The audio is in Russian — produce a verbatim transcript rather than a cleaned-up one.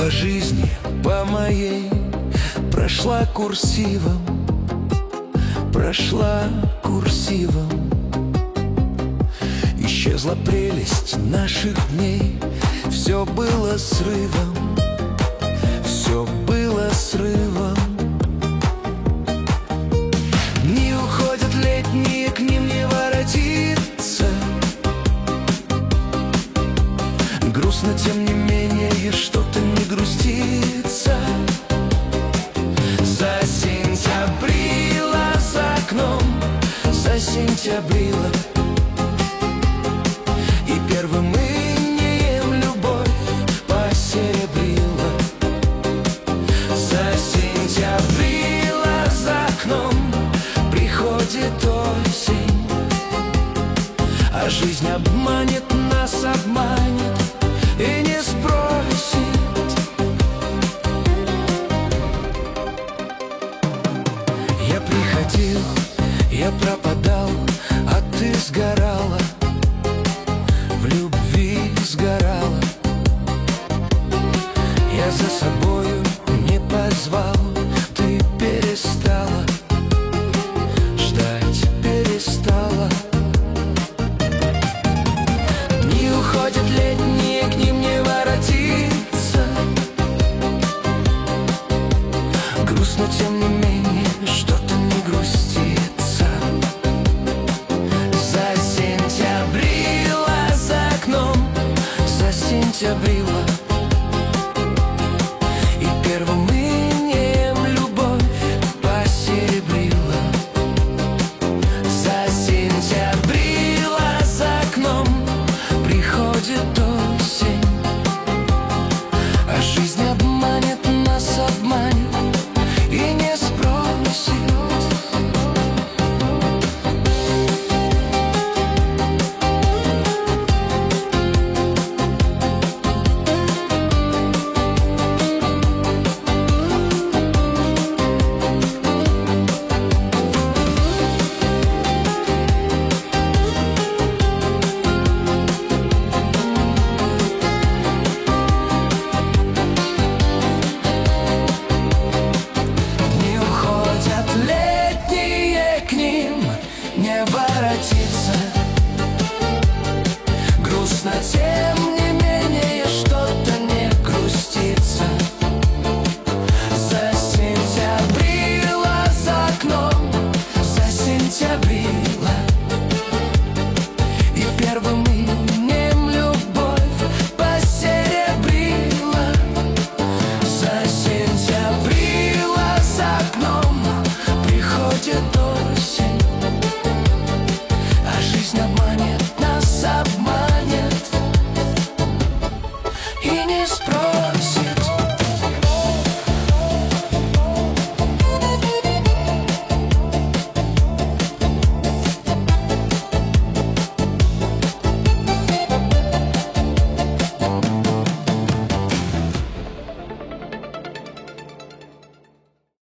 По жизни, по моей, прошла курсивом, прошла курсивом. Исчезла прелесть наших дней, все было срывом, все было срывом. Дни уходят летние, к ним не воротиться. Грустно, тем не менее, что-то не грустится. Засентябрила за окном, засентябрила, и первым инием любовь посеребрила. Засентябрила за окном, приходит осень, а жизнь обманет нас, обманет и не спросит. Я приходил, я пропадал, а ты сгорала, в любви сгорала. Я за собою не позвал, ты перестала ждать, перестала. Дни уходят летние, к ним не воротиться. Грустно, тем не менее, что-то не грустится. Засентябрила за окном, засентябрила, и первым